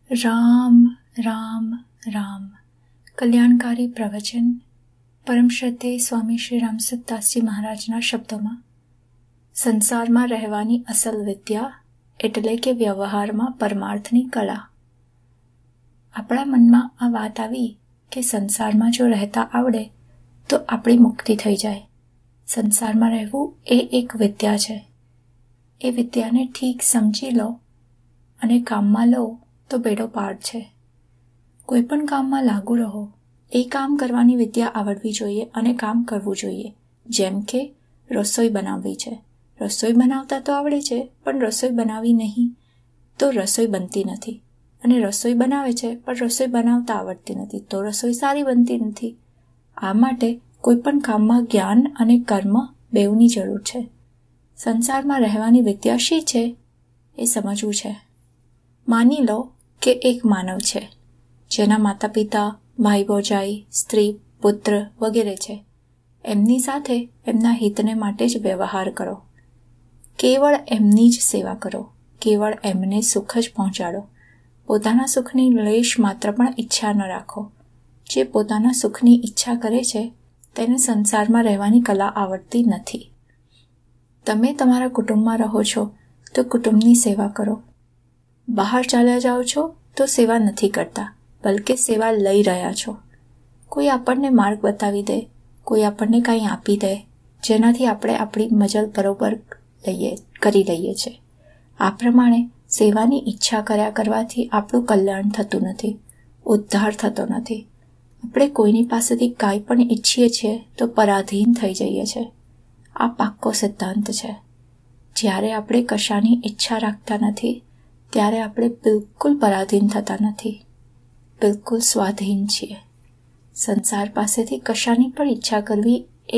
રામ રામ રામ કલ્યાણકારી પ્રવચન પરમ શ્રદ્ધેય સ્વામી શ્રી રામસુખદાસજી મહારાજના શબ્દોમાં સંસારમાં રહેવાની અસલ વિદ્યા એટલે કે વ્યવહારમાં પરમાર્થની કળા. આપણા મનમાં આ વાત આવી કે સંસારમાં જો રહેતા આવડે તો આપણી મુક્તિ થઈ જાય. સંસારમાં રહેવું એ એક વિદ્યા છે. એ વિદ્યાને ઠીક સમજી લો અને કામમાં લો તો બેડો પાર છે. કોઈ પણ કામમાં લાગુ રહો, એ કામ કરવાની વિદ્યા આવડવી જોઈએ અને કામ કરવું જોઈએ. જેમ કે રસોઈ બનાવવી છે, રસોઈ બનાવતા તો આવડે છે, પણ રસોઈ બનાવી નહીં તો રસોઈ બનતી નથી. અને રસોઈ બનાવે છે પણ રસોઈ બનાવતા આવડતી નથી તો રસોઈ સારી બનતી નથી. આ માટે કોઈ પણ કામમાં જ્ઞાન અને કર્મ બેઉની જરૂર છે. સંસારમાં રહેવાની વિદ્યા શી છે એ સમજવું છે. માની લો કે એક માનવ છે જેના માતા પિતા, ભાઈ ભોજાઈ, સ્ત્રી, પુત્ર વગેરે છે. એમની સાથે એમના હિતને માટે જ વ્યવહાર કરો. કેવળ એમની જ સેવા કરો. કેવળ એમને સુખ જ પહોંચાડો. પોતાના સુખની લેશ માત્ર પણ ઈચ્છા ન રાખો. જે પોતાના સુખની ઈચ્છા કરે છે તેને સંસારમાં રહેવાની કલા આવડતી નથી. તમે તમારા કુટુંબમાં રહો છો તો કુટુંબની સેવા કરો. બહાર ચાલ્યા જાઓ છો તો સેવા નથી કરતા, બલકે સેવા લઈ રહ્યા છો. કોઈ આપણને માર્ગ બતાવી દે, કોઈ આપણને કંઈ આપી દે, જેનાથી આપણે આપણી મજલ બરોબર કરી લઈએ છીએ. આ પ્રમાણે સેવાની ઈચ્છા કર્યા કરવાથી આપણું કલ્યાણ થતું નથી, ઉદ્ધાર થતો નથી. આપણે કોઈની પાસેથી કાંઈ પણ ઈચ્છીએ છીએ તો પરાધીન થઈ જઈએ છીએ. આ પાક્કો સિદ્ધાંત છે. જ્યારે આપણે કશાની ઈચ્છા રાખતા નથી ત્યારે આપણે બિલકુલ પરાધીન થતા નથી, બિલકુલ સ્વાધીન છીએ. સંસાર પાસેથી કશાની પણ ઈચ્છા કરવી એ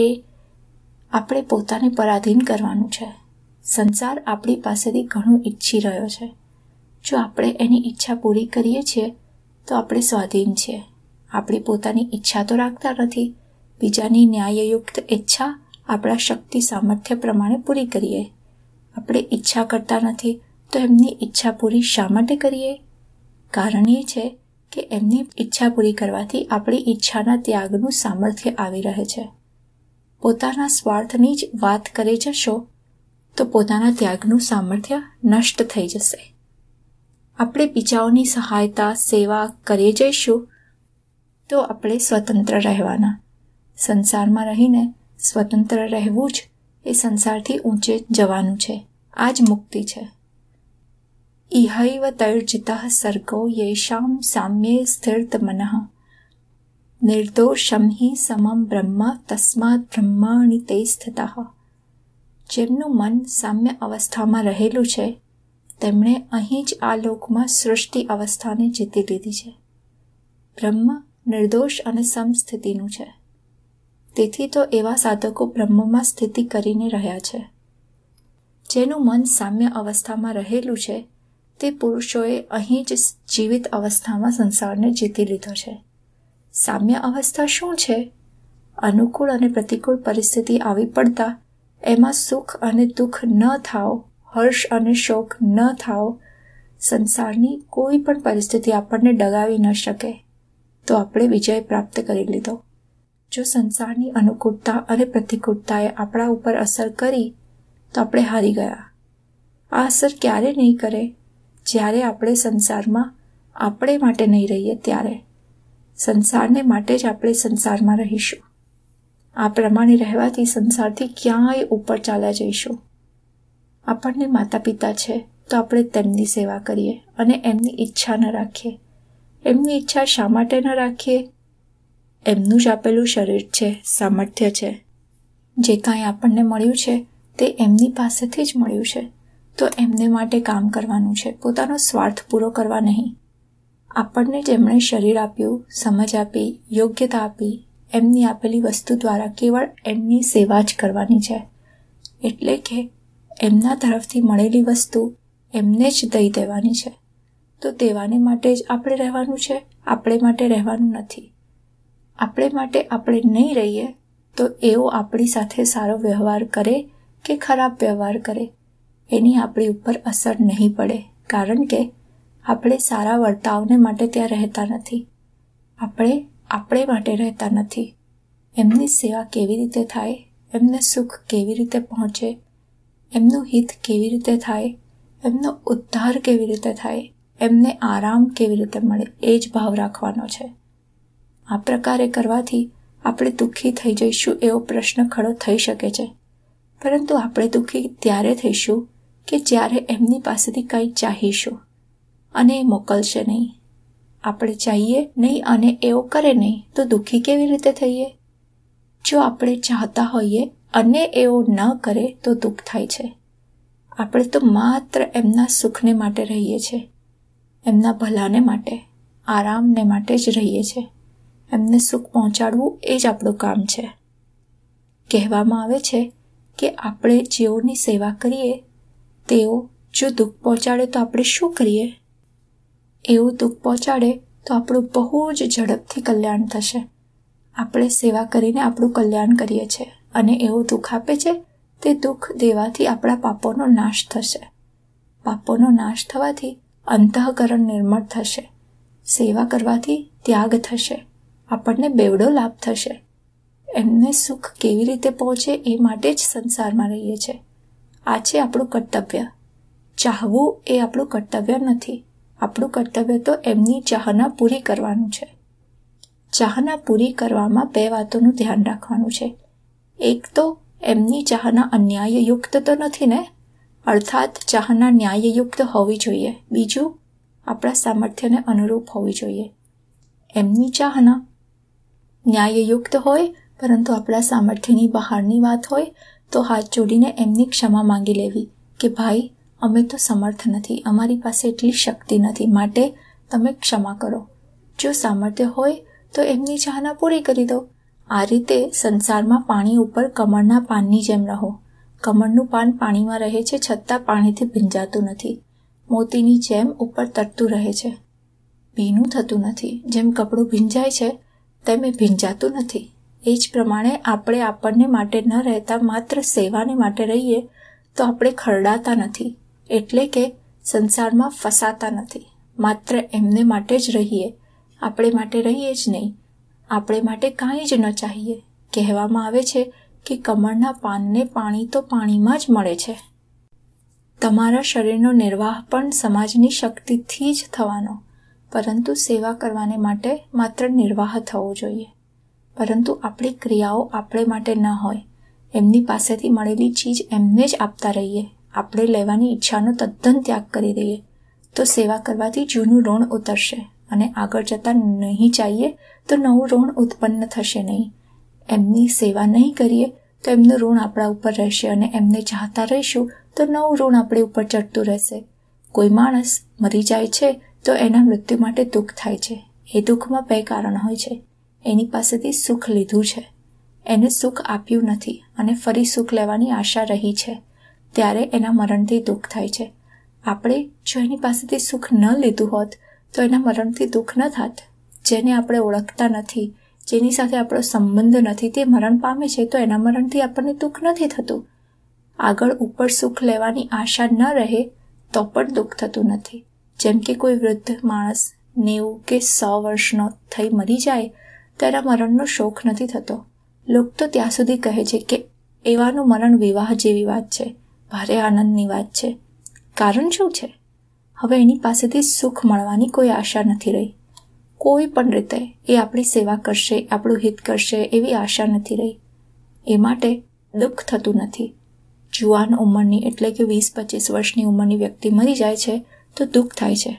આપણે પોતાને પરાધીન કરવાનું છે. સંસાર આપણી પાસેથી ઘણું ઈચ્છી રહ્યો છે. જો આપણે એની ઈચ્છા પૂરી કરીએ છીએ તો આપણે સ્વાધીન છીએ. આપણી પોતાની ઈચ્છા તો રાખતા નથી, બીજાની ન્યાયયુક્ત ઈચ્છા આપણા શક્તિ સામર્થ્ય પ્રમાણે પૂરી કરીએ. આપણે ઈચ્છા કરતા નથી તો એમની ઈચ્છા પૂરી શા માટે કરીએ? કારણ એ છે કે એમની ઈચ્છા પૂરી કરવાથી આપણી ઈચ્છાના ત્યાગનું સામર્થ્ય આવી રહે છે. પોતાના સ્વાર્થની જ વાત કરી જશો તો પોતાના ત્યાગનું સામર્થ્ય નષ્ટ થઈ જશે. આપણે બીજાઓની સહાયતા, સેવા કરી જઈશું તો આપણે સ્વતંત્ર રહેવાના. સંસારમાં રહીને સ્વતંત્ર રહેવું જ એ સંસારથી ઊંચે જવાનું છે. આ જ મુક્તિ છે. ઇહૈવ તૈર્જિતઃ સર્ગો યેષાં સામ્યે સ્થિત મનઃ નિર્દોષં હિ સમમ બ્રહ્મ તસ્માદ બ્રહ્માણિ તે સ્થિતઃ. જેમનું મન સામ્ય અવસ્થામાં રહેલું છે તેમણે અહીં જ આ લોકમાં સૃષ્ટિ અવસ્થાને જીતી લીધી છે. બ્રહ્મ નિર્દોષ અને સમસ્થિતિનું છે. તેથી તો એવા સાધકો બ્રહ્મમાં સ્થિતિ કરીને રહ્યા છે. જેનું મન સામ્ય અવસ્થામાં રહેલું છે તે પુરુષોએ અહીં જ જીવિત અવસ્થામાં સંસારને જીતી લીધો છે. સામ્ય અવસ્થા શું છે? અનુકૂળ અને પ્રતિકૂળ પરિસ્થિતિ આવી પડતા એમાં સુખ અને દુઃખ ન થાઓ, હર્ષ અને શોક ન થાઓ. સંસારની કોઈ પણ પરિસ્થિતિ આપણને ડગાવી ન શકે તો આપણે વિજય પ્રાપ્ત કરી લીધો. જો સંસારની અનુકૂળતા અને પ્રતિકૂળતાએ આપણા ઉપર અસર કરી તો આપણે હારી ગયા. આ અસર ક્યારે નહીં કરે? જ્યારે આપણે સંસારમાં આપણે માટે નહીં રહીએ ત્યારે. સંસારને માટે જ આપણે સંસારમાં રહીશું. આ પ્રમાણે રહેવાથી સંસારથી ક્યાંય ઉપર ચાલ્યા જઈશું. આપણને માતા પિતા છે તો આપણે તેમની સેવા કરીએ અને એમની ઈચ્છા ન રાખીએ. એમની ઈચ્છા શા માટે ન રાખીએ? એમનું જ આપેલું શરીર છે, સામર્થ્ય છે. જે કાંઈ આપણને મળ્યું છે તે એમની પાસેથી જ મળ્યું છે તો એમને માટે કામ કરવાનું છે, પોતાનો સ્વાર્થ પૂરો કરવા નહીં. આપણને જેમણે શરીર આપ્યું, સમજ આપી, યોગ્યતા આપી, એમની આપેલી વસ્તુ દ્વારા કેવળ એમની સેવા જ કરવાની છે. એટલે કે એમના તરફથી મળેલી વસ્તુ એમને જ દઈ દેવાની છે. તો દેવાને માટે જ આપણે રહેવાનું છે, આપણે માટે રહેવાનું નથી. આપણે માટે આપણે નહીં રહીએ તો એઓ આપણી સાથે સારો વ્યવહાર કરે કે ખરાબ વ્યવહાર કરે એની આપણી ઉપર અસર નહીં પડે. કારણ કે આપણે સારા વર્તાવને માટે ત્યાં રહેતા નથી. આપણે માટે રહેતા નથી. એમની સેવા કેવી રીતે થાય, એમને સુખ કેવી રીતે પહોંચે, એમનું હિત કેવી રીતે થાય, એમનો ઉદ્ધાર કેવી રીતે થાય, એમને આરામ કેવી રીતે મળે, એ જ ભાવ રાખવાનો છે. આ પ્રકારે કરવાથી આપણે દુઃખી થઈ જઈશું એવો પ્રશ્ન ખડો થઈ શકે છે. પરંતુ આપણે દુઃખી ત્યારે થઈશું કે જ્યારે એમની પાસેથી કંઈ ચાહીશું અને એ મોકલશે નહીં. આપણે ચાહીએ નહીં અને એવો કરે નહીં તો દુઃખી કેવી રીતે થઈએ? જો આપણે ચાહતા હોઈએ અને એવો ન કરે તો દુઃખ થાય છે. આપણે તો માત્ર એમના સુખને માટે રહીએ છીએ, એમના ભલાને માટે, આરામને માટે જ રહીએ છીએ. એમને સુખ પહોંચાડવું એ જ આપણું કામ છે. કહેવામાં આવે છે કે આપણે જેઓની સેવા કરીએ તેઓ જો દુઃખ પહોંચાડે તો આપણે શું કરીએ? એવું દુઃખ પહોંચાડે તો આપણું બહુ જ ઝડપથી કલ્યાણ થશે. આપણે સેવા કરીને આપણું કલ્યાણ કરીએ છીએ અને એવું દુઃખ આપે છે, તે દુઃખ દેવાથી આપણા પાપોનો નાશ થશે. પાપોનો નાશ થવાથી અંતઃકરણ નિર્મળ થશે. સેવા કરવાથી ત્યાગ થશે. આપણને બેવડો લાભ થશે. એમને સુખ કેવી રીતે પહોંચે એ માટે જ સંસારમાં રહીએ છીએ. આ છે આપણું કર્તવ્ય. ચાહવું એ આપણું કર્તવ્ય નથી. આપણું કર્તવ્ય તો એમની ચાહના પૂરી કરવાનું છે. ચાહના પૂરી કરવામાં બે વાતોનું ધ્યાન રાખવાનું છે. એક તો એમની ચાહના અન્યાયયુક્ત તો નથી ને, અર્થાત ચાહના ન્યાયયુક્ત હોવી જોઈએ. બીજું, આપણા સામર્થ્યને અનુરૂપ હોવી જોઈએ. એમની ચાહના ન્યાયયુક્ત હોય પરંતુ આપણા સામર્થ્યની બહારની વાત હોય તો હાથ જોડીને એમની ક્ષમા માંગી લેવી કે ભાઈ, અમે તો સમર્થ નથી, અમારી પાસે એટલી શક્તિ નથી, માટે તમે ક્ષમા કરો. જો સામર્થ્ય હોય તો એમની ચાહના પૂરી કરી દો. આ રીતે સંસારમાં પાણી ઉપર કમળના પાનની જેમ રહો. કમળનું પાન પાણીમાં રહે છે છતાં પાણીથી ભીંજાતું નથી. મોતીની જેમ ઉપર તરતું રહે છે, ભીનું થતું નથી. જેમ કપડું ભીંજાય છે તેમ એ ભીંજાતું નથી. એ જ પ્રમાણે આપણે આપણને માટે ન રહેતા માત્ર સેવાને માટે રહીએ તો આપણે ખરડાતા નથી, એટલે કે સંસારમાં ફસાતા નથી. માત્ર એમને માટે જ રહીએ. આપણે માટે રહીએ જ નહીં. આપણે માટે કાંઈ જ ન ચાહીએ. કહેવામાં આવે છે કે કમળના પાનને પાણી તો પાણીમાં જ મળે છે. તમારા શરીરનો નિર્વાહ પણ સમાજની શક્તિથી જ થવાનો, પરંતુ સેવા કરવાને માટે માત્ર નિર્વાહ થવો જોઈએ. પરંતુ આપણી ક્રિયાઓ આપણે માટે ન હોય. એમની પાસેથી મળેલી ચીજ એમને જ આપતા રહીએ. આપણે લેવાની ઈચ્છાનો તદ્દન ત્યાગ કરી દઈએ તો સેવા કરવાથી જૂનું ઋણ ઉતરશે અને આગળ જતાં નહીં ચાહીએ તો નવું ઋણ ઉત્પન્ન થશે નહીં. એમની સેવા નહીં કરીએ તો એમનું ઋણ આપણા ઉપર રહેશે અને એમને ચાહતા રહીશું તો નવું ઋણ આપણી ઉપર ચડતું રહેશે. કોઈ માણસ મરી જાય છે તો એના મૃત્યુ માટે દુઃખ થાય છે. એ દુઃખમાં બે કારણ હોય છે. એની પાસેથી સુખ લીધું છે, એને સુખ આપ્યું નથી અને ફરી સુખ લેવાની આશા રહી છે, ત્યારે એના મરણથી દુઃખ થાય છે. આપણે જો એની પાસેથી સુખ ન લીધું હોત તો એના મરણથી દુઃખ ન થાત. જેને આપણે ઓળખતા નથી, જેની સાથે આપણો સંબંધ નથી, તે મરણ પામે છે તો એના મરણથી આપણને દુઃખ નથી થતું. આગળ ઉપર સુખ લેવાની આશા ન રહે તો પણ દુઃખ થતું નથી. જેમ કે કોઈ વૃદ્ધ માણસ 90 કે 100 વર્ષનો થઈ મરી જાય તો એના મરણનો શોક નથી થતો. લોકો તો ત્યાં સુધી કહે છે કે એવાનું મરણ વિવાહ જેવી વાત છે, ભારે આનંદની વાત છે. કારણ શું છે? હવે એની પાસેથી સુખ મળવાની કોઈ આશા નથી રહી. કોઈ પણ રીતે એ આપણી સેવા કરશે, આપણું હિત કરશે એવી આશા નથી રહી. એ માટે દુઃખ થતું નથી. જુવાન ઉંમરની એટલે કે 20-25 વર્ષની ઉંમરની વ્યક્તિ મરી જાય છે તો દુઃખ થાય છે,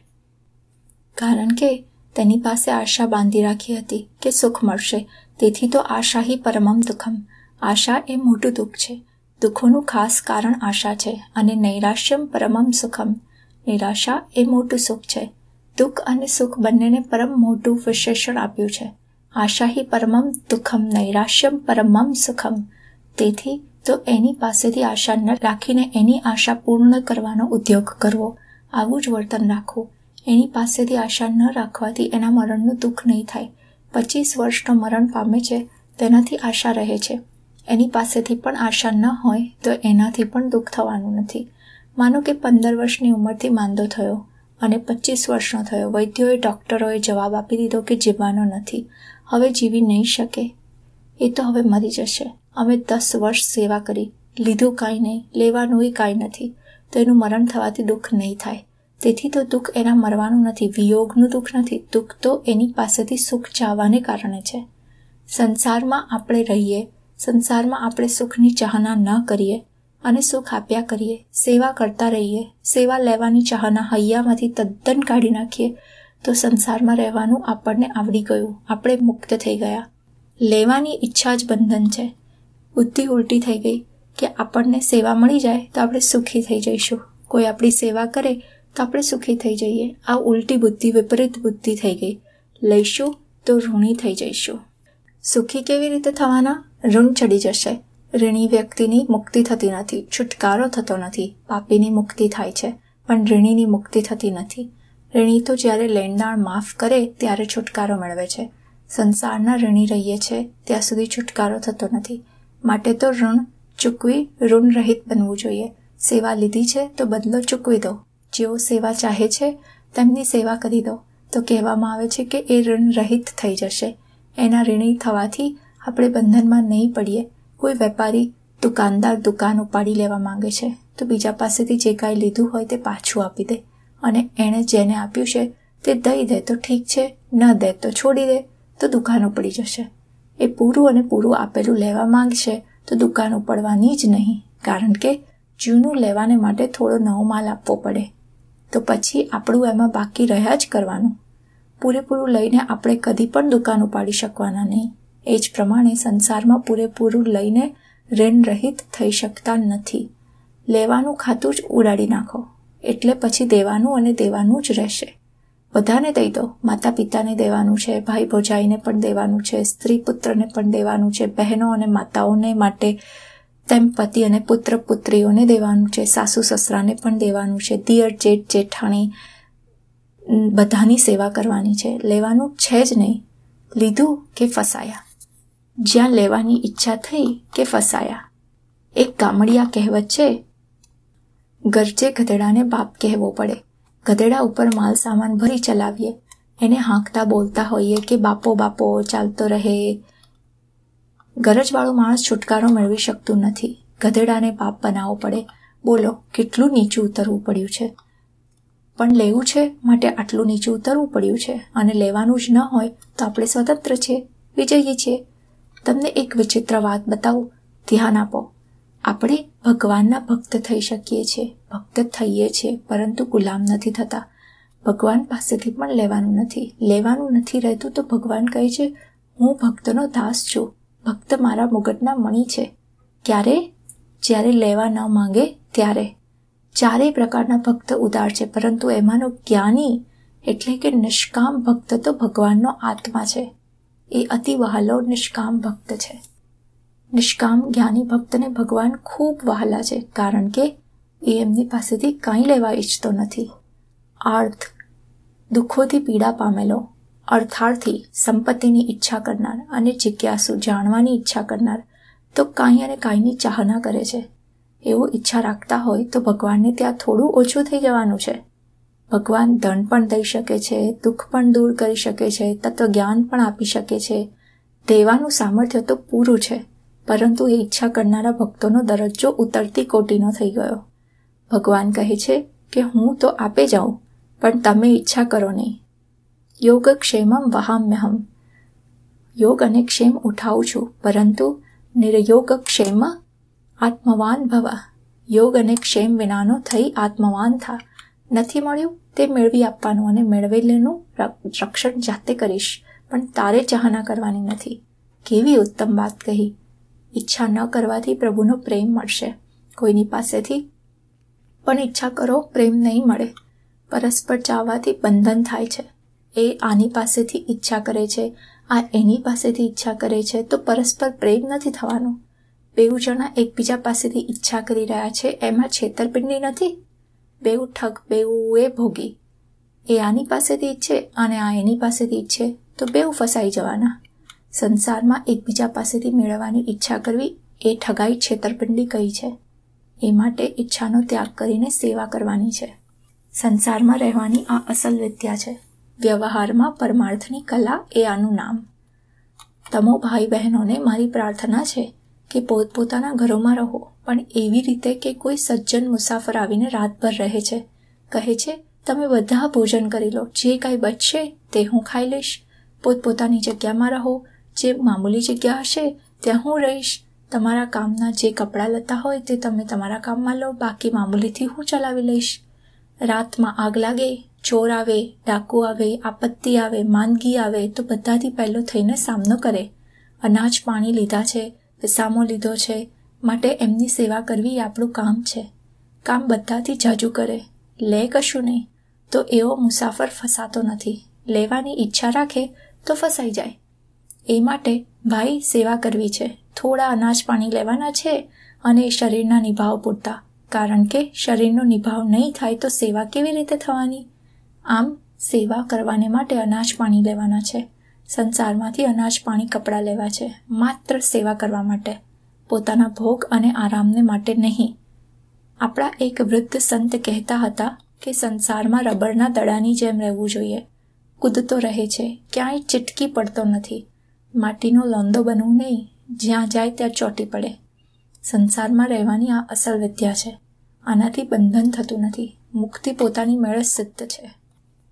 કારણ કે તેની પાસે આશા બાંધી રાખી હતી કે સુખ મળશે. તેથી તો આશા હિ પરમમ દુઃખમ. આશા એ મોટું દુઃખ છે. દુઃખોનું ખાસ કારણ આશા છે. અને નૈરાશ્યમ પરમમ સુખમ. નિરાશા એ મોટું સુખ છે. દુઃખ અને સુખ બંનેને પરમ મોટું વિશેષણ આપ્યું છે. આશા હિ પરમમ દુઃખમ નૈરાશ્યમ પરમમ સુખમ. તેથી તો એની પાસેથી આશા ન રાખીને એની આશા પૂર્ણ કરવાનો ઉદ્યોગ કરવો, આવું જ વર્તન રાખવું. એની પાસેથી આશા ન રાખવાથી એના મરણનું દુઃખ નહીં થાય. 25 વર્ષનો મરણ પામે છે તેનાથી આશા રહે છે. એની પાસેથી પણ આશા ન હોય તો એનાથી પણ દુઃખ થવાનું નથી. માનો કે 15 વર્ષની ઉંમરથી માંદો થયો અને 25 વર્ષનો થયો. વૈદ્યોએ, ડૉક્ટરોએ જવાબ આપી દીધો કે જીવવાનો નથી, હવે જીવી નહીં શકે, એ તો હવે મરી જશે. અમે 10 વર્ષ સેવા કરી, લીધું કાંઈ નહીં, લેવાનું કાંઈ નથી, તો એનું મરણ થવાથી દુઃખ નહીં થાય. તેથી તો દુઃખ એના મરવાનું નથી, વિયોગનું દુઃખ નથી, દુઃખ તો એની પાસેથી સુખ ચાહવાને કારણે છે. સંસારમાં આપણે રહીએ, સંસારમાં આપણે સુખની ચાહના ન કરીએ અને સુખ આપ્યા કરીએ, સેવા કરતા રહીએ, સેવા લેવાની ચાહના હૈયામાંથી તદ્દન કાઢી નાખીએ, તો સંસારમાં રહેવાનું આપણને આવડી ગયું, આપણે મુક્ત થઈ ગયા. લેવાની ઈચ્છા જ બંધન છે. બુદ્ધિ ઉલટી થઈ ગઈ કે આપણને સેવા મળી જાય તો આપણે સુખી થઈ જઈશું, કોઈ આપણી સેવા કરે તો આપણે સુખી થઈ જઈએ. આ ઉલટી બુદ્ધિ, વિપરીત બુદ્ધિ થઈ ગઈ. લઈશું તો ઋણી થઈ જઈશું. સુખી કેવી રીતે થવાના? ઋણ ચડી જશે. ઋણી વ્યક્તિની મુક્તિ થતી નથી, છુટકારો થતો નથી. પાપીની મુક્તિ થાય છે, પણ ઋણીની મુક્તિ થતી નથી. ઋણી તો જ્યારે લેણદાણ માફ કરે ત્યારે છુટકારો મેળવે છે. સંસારના ઋણી રહીએ છે ત્યાં સુધી છુટકારો થતો નથી. માટે તો ઋણ ચૂકવી ઋણ રહિત બનવું જોઈએ. સેવા લીધી છે તો બદલો ચૂકવી દો. જેઓ સેવા ચાહે છે તેમની સેવા કરી દો, તો કહેવામાં આવે છે કે એ ઋણ રહિત થઈ જશે. એના ઋણી થવાથી આપણે બંધનમાં નહીં પડીએ. કોઈ વેપારી, દુકાનદાર દુકાન ઉપાડી લેવા માંગે છે તો બીજા પાસેથી જે કાંઈ લીધું હોય તે પાછું આપી દે, અને એણે જેને આપ્યું છે તે દઈ દે તો ઠીક છે, ન દે તો છોડી દે, તો દુકાન ઉપડી જશે. એ પૂરું અને પૂરું આપેલું લેવા માંગશે તો દુકાન ઉપડવાની જ નહીં, કારણ કે જૂનું લેવાને માટે થોડો નવો માલ આપવો પડે. તો પછી આપણું એમાં બાકી રહ્યા જ કરવાનું. પૂરેપૂરું લઈને આપણે કદી પણ દુકાન ઉપાડી શકવાના નહીં. એ જ પ્રમાણે સંસારમાં પૂરેપૂરું લઈને ઋણ રહિત થઈ શકતા નથી. લેવાનું ખાતું જ ઉડાડી નાખો એટલે પછી દેવાનું અને દેવાનું જ રહેશે. બધાને દઈ દો. માતા પિતાને દેવાનું છે, ભાઈ ભોજાઈને પણ દેવાનું છે, સ્ત્રી પુત્રને પણ દેવાનું છે, બહેનો અને માતાઓને માટે, તેમ પતિ અને પુત્ર પુત્રીઓને દેવાનું છે, સાસુ સસરાને પણ દેવાનું છે, દિયર જેઠ જેઠાણી બધાની સેવા કરવાની છે. લેવાનું છે જ નહીં. લીધું કે ફસાયા. જ્યાં લેવાની ઈચ્છા થઈ કે ફસાયા. એક ગામડિયા કહેવત છે, ગરજે ગધેડાને બાપ કહેવો પડે. ગધેડા ઉપર માલ સામાન ભરી ચલાવીએ, એને હાંકતા બોલતા હોઈએ કે બાપો બાપો ચાલતો રહે. ગરજવાળો માણસ છુટકારો મેળવી શકતું નથી. ગધેડાને બાપ બનાવવો પડે. બોલો, કેટલું નીચું ઉતરવું પડ્યું છે. પણ લેવું છે માટે આટલું નીચું ઉતરવું પડ્યું છે, અને લેવાનું જ ન હોય તો આપણે સ્વતંત્ર છીએ, વિજયી છીએ. તમને એક વિચિત્ર વાત બતાવું, ધ્યાન આપો. આપણે ભગવાનના ભક્ત થઈ શકીએ છીએ, ભક્ત થઈએ છીએ, પરંતુ ગુલામ નથી થતા. ભગવાન પાસેથી પણ લેવાનું નથી. લેવાનું નથી રહેતું તો ભગવાન કહે છે, હું ભક્તનો દાસ છું, ભક્ત મારા મુગટના મણી છે. ક્યારે? જ્યારે લેવા ન માંગે ત્યારે. ચારેય પ્રકારના ભક્ત ઉદાર છે, પરંતુ એમાંનો જ્ઞાની એટલે કે નિષ્કામ ભક્ત તો ભગવાનનો આત્મા છે. એ અતિ વહાલો નિષ્કામ ભક્ત છે. નિષ્કામ જ્ઞાની ભક્તને ભગવાન ખૂબ વહાલા છે, કારણ કે એ એમની પાસેથી કાંઈ લેવા ઈચ્છતો નથી. આર્થ, દુઃખોથી પીડા પામેલો, અર્થાર્થી, સંપત્તિની ઈચ્છા કરનાર, અને જિજ્ઞાસુ, જાણવાની ઈચ્છા કરનાર, તો કાંઈ અને કાંઈની ચાહના કરે છે. એવો ઈચ્છા રાખતા હોય તો ભગવાનને ત્યાં થોડું ઓછું થઈ જવાનું છે. ભગવાન ધન પણ દઈ શકે છે, દુઃખ પણ દૂર કરી શકે છે, તત્વજ્ઞાન પણ આપી શકે છે. દેવાનું સામર્થ્ય તો પૂરું છે, પરંતુ એ ઈચ્છા કરનારા ભક્તોનો દરજ્જો ઉતરતી કોટીનો થઈ ગયો. ભગવાન કહે છે કે હું તો આપે જાઉં, પણ તમે ઈચ્છા કરો નહીં. યોગક્ષેમમ વહામ્યહમ. યોગ અને ક્ષેમ ઉઠાવું છું, પરંતુ નિર્યોગક્ષેમ આત્મવાન ભવ. યોગ અને ક્ષેમ વિનાનો થઈ આત્મવાન થા. નથી મળ્યું તે મેળવી આપવાનું, અને મેળવેલું રક્ષણ જાતે કરીશ, પણ તારે ચાહના કરવાની નથી. કેવી ઉત્તમ વાત કહી. ઈચ્છા ન કરવાથી પ્રભુનો પ્રેમ મળશે. કોઈની પાસેથી પણ ઈચ્છા કરો, પ્રેમ નહીં મળે. પરસ્પર ચાહવાથી બંધન થાય છે. એ આની પાસેથી ઈચ્છા કરે છે, આ એની પાસેથી ઈચ્છા કરે છે, તો પરસ્પર પ્રેમ નથી થવાનો. બેઉ જણા એકબીજા પાસેથી ઈચ્છા કરી રહ્યા છે, એમાં છેતરપિંડી નથી. બેઉ ઠગ, બેઉ એ ભોગી. એ આની પાસેથી ઈચ્છે અને આ એની પાસેથી ઈચ્છે તો બેઉ ફસાઈ જવાના. સંસારમાં એકબીજા પાસેથી મેળવવાની ઈચ્છા કરવી એ ઠગાઈ, છેતરપિંડી કઈ છે. એ માટે ઈચ્છાનો ત્યાગ કરીને સેવા કરવાની છે. સંસારમાં રહેવાની આ અસલ વિદ્યા છે. વ્યવહારમાં પરમાર્થની કલા એ આનું નામ. તમો ભાઈ બહેનોને મારી પ્રાર્થના છે કે પોતપોતાના ઘરોમાં રહો, પણ એવી રીતે કે કોઈ સજ્જન મુસાફર આવીને રાતભર રહે છે. કહે છે, તમે બધા ભોજન કરી લો, જે કાંઈ બચશે તે હું ખાઈ લઈશ. પોતપોતાની જગ્યામાં રહો, જે મામૂલી જગ્યા હશે ત્યાં હું રહીશ. તમારા કામના જે કપડાં લતા હોય તે તમે તમારા કામમાં લો, બાકી મામૂલીથી હું ચલાવી લઈશ. રાતમાં આગ લાગે, ચોર આવે, ડાકુ આવે, આપત્તિ આવે, માંદગી આવે તો બધાથી પહેલો થઈને સામનો કરે. અનાજ પાણી લીધા છે, વિસામો લીધો છે, માટે એમની સેવા કરવી એ આપણું કામ છે. કામ બધાથી જાજુ કરે, લે કશું નહીં તો એવો મુસાફર ફસાતો નથી. લેવાની ઈચ્છા રાખે તો ફસાઈ જાય. એ માટે ભાઈ સેવા કરવી છે. થોડા અનાજ પાણી લેવાના છે અને શરીરના નિભાવ પૂરતા, કારણ કે શરીરનો નિભાવ નહીં થાય તો સેવા કેવી રીતે થવાની? આમ સેવા કરવાને માટે અનાજ પાણી લેવાના છે. સંસારમાંથી અનાજ પાણી કપડાં લેવા છે, માત્ર સેવા કરવા માટે, પોતાના ભોગ અને આરામને માટે નહીં. આપણા એક વૃદ્ધ સંત કહેતા હતા કે સંસારમાં રબરના દડાની જેમ રહેવું જોઈએ. કૂદતો રહે છે, ક્યાંય ચીટકી પડતો નથી. માટીનો લોંદો બનવું નહીં, જ્યાં જાય ત્યાં ચોંટી પડે. સંસારમાં રહેવાની આ અસલ વિદ્યા છે. આનાથી બંધન થતું નથી. મુક્તિ પોતાની મેળે સિદ્ધ છે.